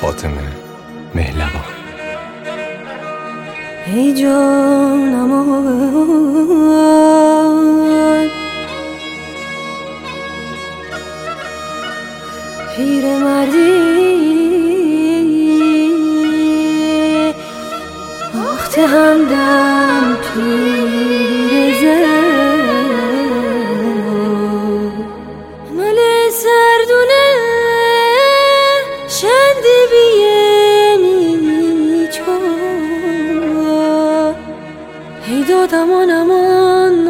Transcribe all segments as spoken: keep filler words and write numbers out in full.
فاطمه مهلوان. ای جانم پیر مردی وقت همدم پیر زن مال سردونه شندی بیمی چون ای دادمان امان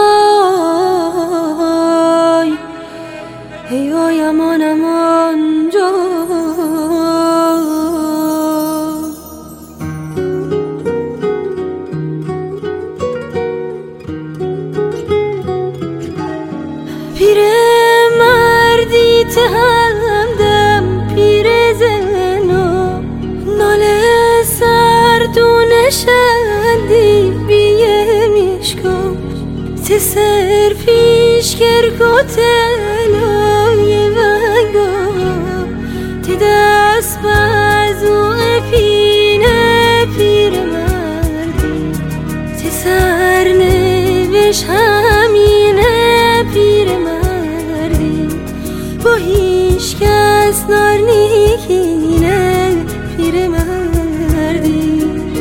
های ای آی امان امان جا پیر مردی تهندم پیر زنا ناله سردونه شندی بیه میشکم تی سر پیش کرکوتلای ونگا تی دست بازو پینه پیر مردی تی سر نوش همینه پیر مردی با هیچ کس نار نیکینه پیر مردی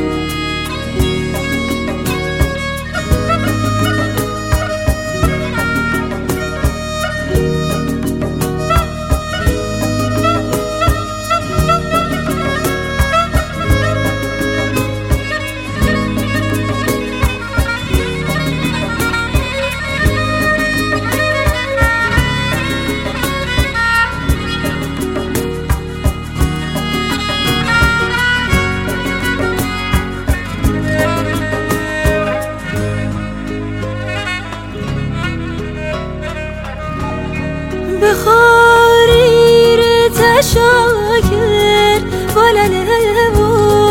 بخاریر تشاکر بالله و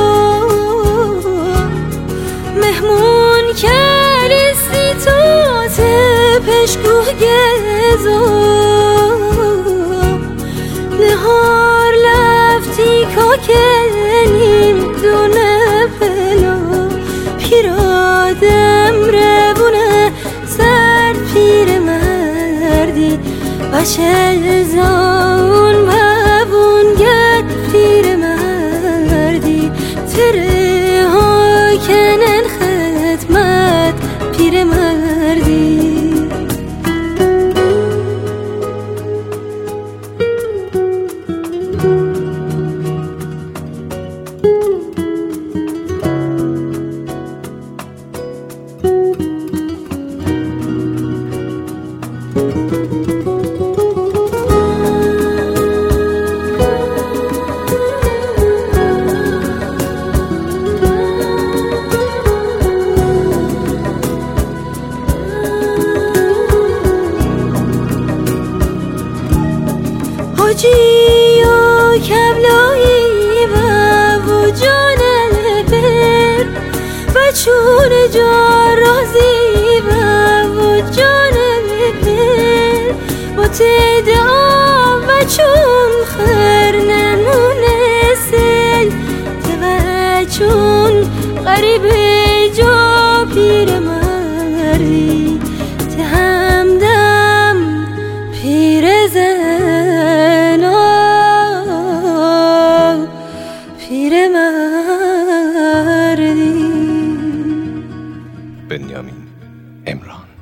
مهمون کلیسی تو تپشگوه گزا نهار لفتی کاکنیم دونه پلا پیرادم ربونه سرد پیر مردی بچه زون بابون گد پیر مردی تره ها کنن خدمت پیر مردی حاجی و کبلایی و وجان البر و چون جارازی و وجان البر با تدعا و چون خر نمونه سل و چون غریب جا پیر مردی تهمدم پیر زن پیر مردی. بنیامین امران.